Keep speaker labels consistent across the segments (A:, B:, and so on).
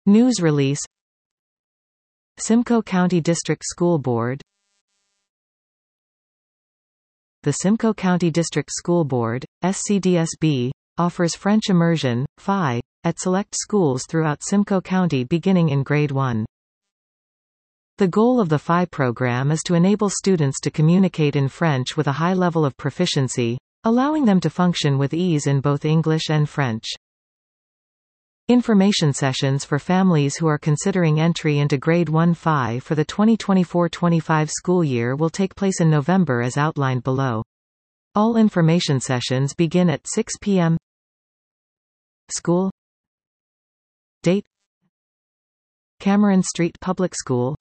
A: News release. Simcoe County District School Board. The Simcoe County District School Board, SCDSB, offers French immersion, FI, at select schools throughout Simcoe County beginning in Grade 1. The goal of the FI program is to enable students to communicate in French with a high level of proficiency, allowing them to function with ease in both English and French. Information sessions for families who are considering entry into Grade 1 FI for the 2024-25 school year will take place in November as outlined below. All information sessions begin at 6 p.m. School date: Cameron Street Public School,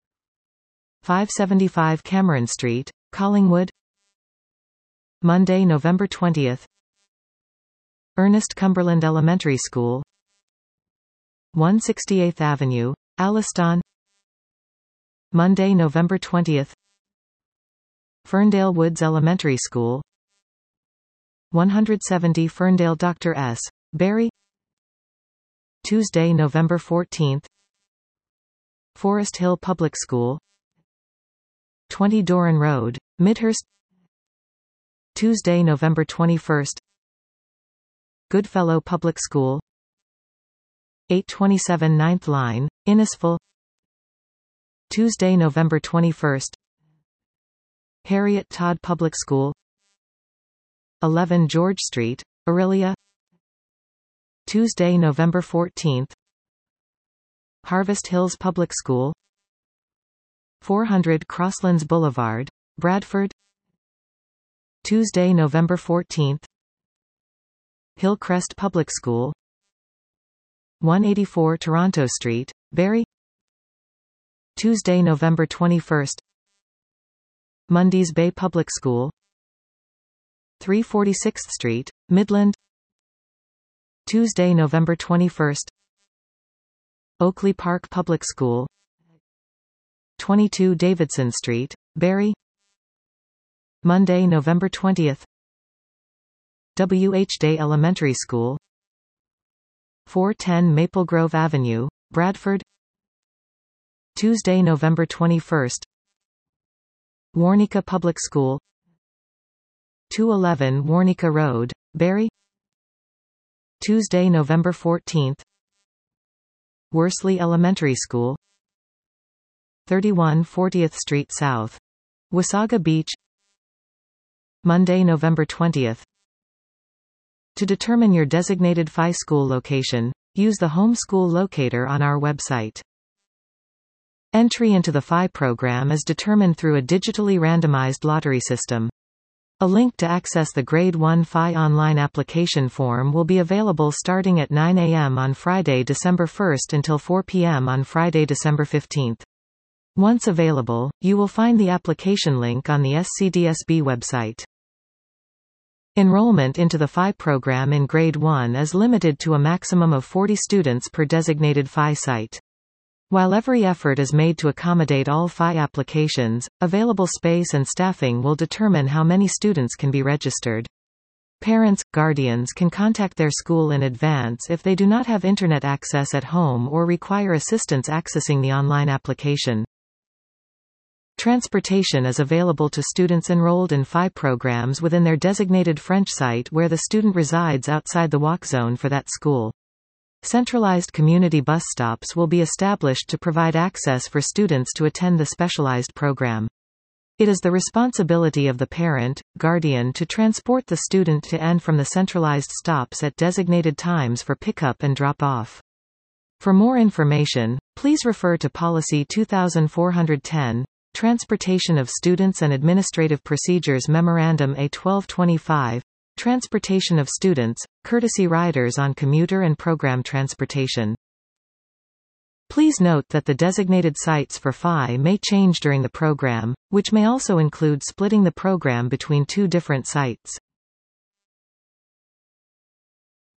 A: 575 Cameron Street, Collingwood. Monday, November 20th. Ernest Cumberland Elementary School, 168th Avenue, Alliston. Monday, November 20th. Ferndale Woods Elementary School, 170 Ferndale Dr. S. Barry. Tuesday, November 14th. Forest Hill Public School, 20 Doran Road, Midhurst. Tuesday, November 21st. Goodfellow Public School, 827 9th Line, Innisfil. Tuesday, November 21st. Harriet Todd Public School, 11 George Street, Orillia. Tuesday, November 14th. Harvest Hills Public School, 400 Crosslands Boulevard, Bradford. Tuesday, November 14th. Hillcrest Public School, 184 Toronto Street, Barrie. Tuesday, November 21st. Mundy's Bay Public School, 346th Street, Midland. Tuesday, November 21st. Oakley Park Public School, 22 Davidson Street, Barrie. Monday, November 20th. W. H. Day Elementary School, 410 Maple Grove Avenue, Bradford. Tuesday, November 21st. Warnica Public School, 211 Warnica Road, Barrie. Tuesday, November 14th. Worsley Elementary School, 31 40th Street South, Wasaga Beach. Monday, November 20th. To determine your designated FI school location, use the Home School Locator on our website. Entry into the FI program is determined through a digitally randomized lottery system. A link to access the Grade 1 FI online application form will be available starting at 9 a.m. on Friday, December 1st until 4 p.m. on Friday, December 15th. Once available, you will find the application link on the SCDSB website. Enrollment into the FI program in Grade 1 is limited to a maximum of 40 students per designated FI site. While every effort is made to accommodate all FI applications, available space and staffing will determine how many students can be registered. Parents, guardians can contact their school in advance if they do not have internet access at home or require assistance accessing the online application. Transportation is available to students enrolled in FI programs within their designated French site where the student resides outside the walk zone for that school. Centralized community bus stops will be established to provide access for students to attend the specialized program. It is the responsibility of the parent, guardian to transport the student to and from the centralized stops at designated times for pickup and drop-off. For more information, please refer to Policy 2410, Transportation of Students and Administrative Procedures Memorandum A1225, Transportation of Students, Courtesy Riders on Commuter and Program Transportation. Please note that the designated sites for FI may change during the program, which may also include splitting the program between two different sites.